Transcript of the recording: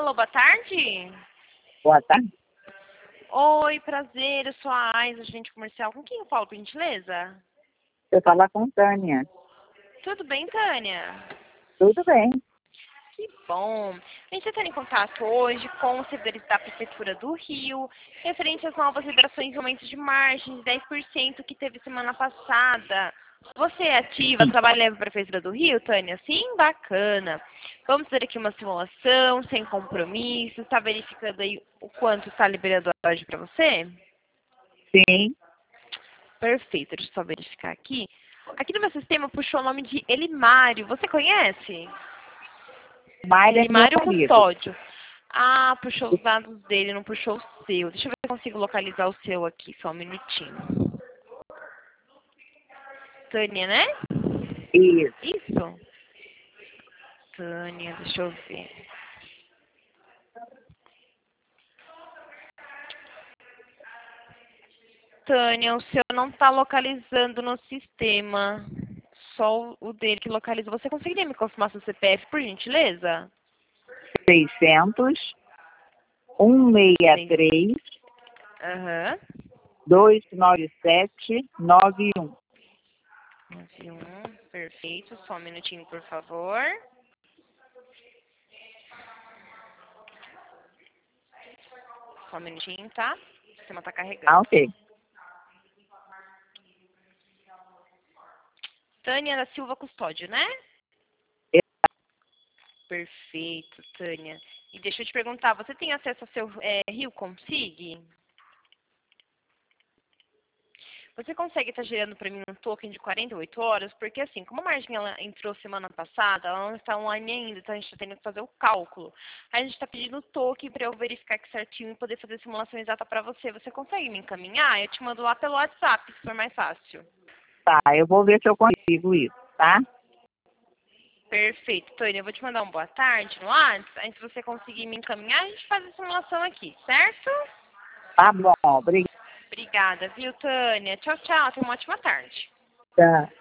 Alô, boa tarde. Boa tarde. Oi, prazer, eu sou a Ais, agente comercial. Com quem eu falo, por gentileza? Eu falo com Tânia. Tudo bem, Tânia? Tudo bem. Que bom. A gente está em contato hoje com os servidores da Prefeitura do Rio, referente às novas liberações de aumento de margem de 10% que teve semana passada. Você é ativa, trabalha na Prefeitura do Rio, Tânia? Sim, bacana. Vamos fazer aqui uma simulação, sem compromisso. Está verificando aí o quanto está liberando hoje para você? Sim. Perfeito, deixa eu só verificar aqui. Aqui no meu sistema puxou o nome de Elimário. Você conhece? Mário é meu Elimário marido. Custódio. Ah, puxou os dados dele, não puxou o seu. Deixa eu ver se eu consigo localizar o seu aqui, só um minutinho. Tânia, né? Isso. Isso? Tânia, deixa eu ver. Tânia, o seu não está localizando no sistema. Só o dele que localiza. Você conseguiria me confirmar seu CPF, por gentileza? 600 163 Aham. 297 91. 91, perfeito. Só um minutinho, por favor. Só um minutinho, tá? O sistema está carregando. Ok. Tânia da Silva Custódio, né? Perfeito, Tânia. E deixa eu te perguntar, você tem acesso ao seu Rio Consig? Você consegue estar gerando para mim um token de 48 horas? Porque assim, como a margem ela entrou semana passada, ela não está online ainda, então a gente está tendo que fazer o cálculo. Aí a gente está pedindo o token para eu verificar aqui certinho e poder fazer a simulação exata para você. Você consegue me encaminhar? Eu te mando lá pelo WhatsApp, se for mais fácil. Tá, eu vou ver se eu consigo isso, tá? Perfeito, Tânia. Eu vou te mandar um boa tarde no WhatsApp. Aí se você conseguir me encaminhar, a gente faz a simulação aqui, certo? Tá bom, obrigada. Obrigada, viu, Tânia? Tchau, tchau. Tenha uma ótima tarde.